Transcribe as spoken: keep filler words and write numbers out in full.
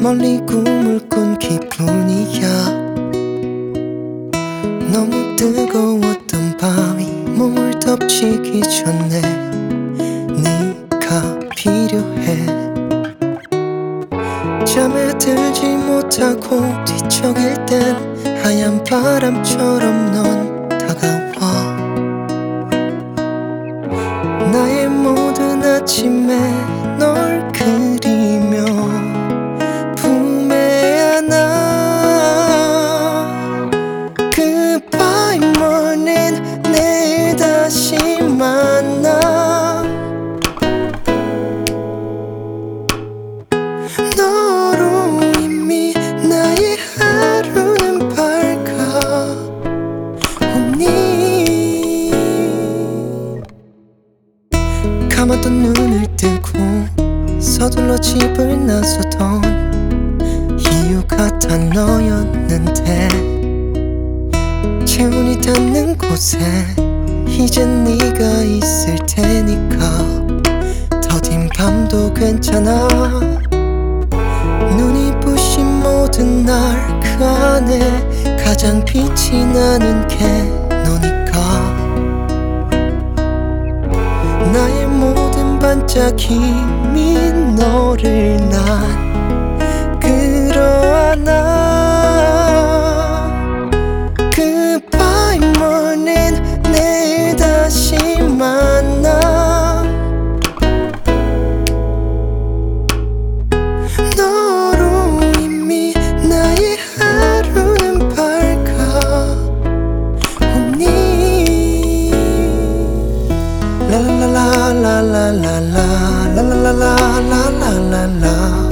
멀리 꿈을 꾼 기분이야. 너무 뜨거웠던 밤이 몸을 덮치기 전에 네가 필요해. 잠에 들지 못하고 뒤척일 땐 하얀 바람처럼 넌 다가와. 나의 모든 아침에 널 그리며 품에 안아. Goodbye morning, 내일 다시 만나. 너로 이미 나의 하루는 밝아오니. 감았던 눈을 뜨고 서둘러 집을 나서던 이유가 다 너였는데, 체온이 닿는 곳에 이젠 네가 있을 테니까 더딘 밤도 괜찮아. 눈이 부신 모든 날 그 안에 가장 빛이 나는 게 너니까. 나의 모든 반짝임이 너를 난 끌어안아. Goodbye morning, 내일 다시 만나. 너로 이미 나의 하루는 밝아오니. La la la la la la la la la la la la la la.